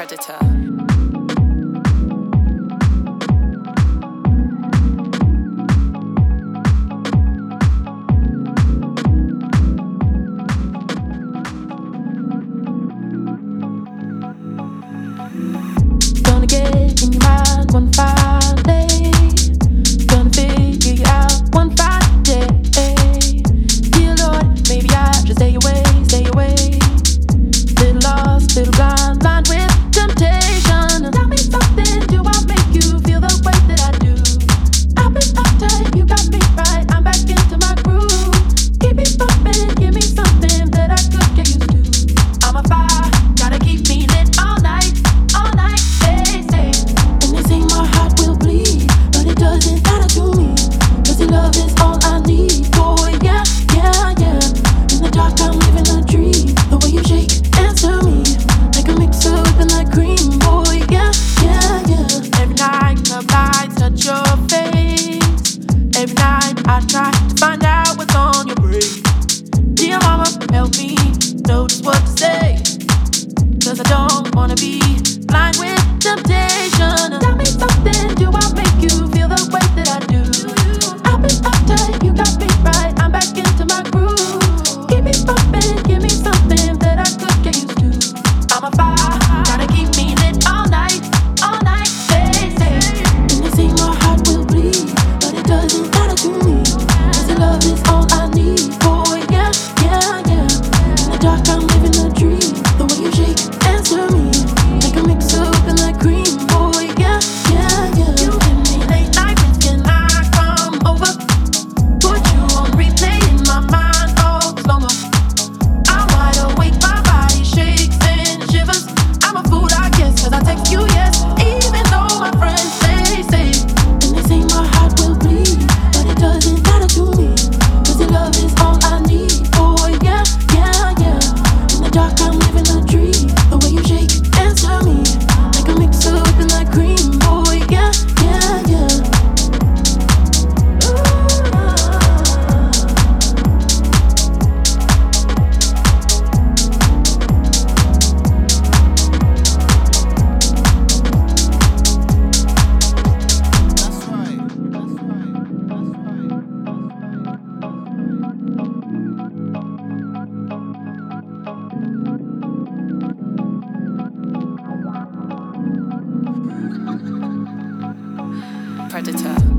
Predator. Gonna get in your mind one fine day. Gonna figure you out one fine day. Dear Lord, maybe I should stay away, stay away. Little lost, little blind, blind with temptation. Tell me something, do I make you feel the way that I do? I've been uptight, you got me right, I'm back into my groove. Keep me bumping, give me something that I could get used to. I'm a fire, gotta keep me lit all night, all night. And they say my heart will bleed, but it doesn't matter to me, 'cause your love is all I need. Boy, yeah, yeah, yeah. In the dark I'm living a dream. The way you shake, answer me, like a mixer whipping like cream. Boy, yeah, yeah, yeah. Every night the lights touch your face. Every night I try to find out what's on your brain. Dear mama, help me know just what to say, 'cause I don't wanna be blind with temptation. Tell me something, do I make you feel the way that I do? I've been uptight, you got me right, I'm back into my groove. Keep me bumping, give me something that I could get used to. I'm a fire, gotta keep me lit all night, all night. Say. And they say my heart will bleed, but it doesn't matter to me, 'cause your love is all I need. Boy, yeah, yeah, yeah. In the dark I'm living a dream. The way you shake, answer me, like a mixer whipping like cream. Boy, yeah, yeah, yeah. You hit me late night, can I come over? Put you on replay in my mind, oh, slow-mo. I'm wide awake, my body shakes and shivers. I'm a fool, I guess, 'cause I text you, yes, even though my friends say. And they say my heart will bleed, but it doesn't matter to me, 'cause your love is all I need. Boy, yeah, yeah, yeah. In the dark I'm living a dream. The way you shake, answer me, like a mixer whipping like cream. Boy, yeah, yeah, yeah. Predator.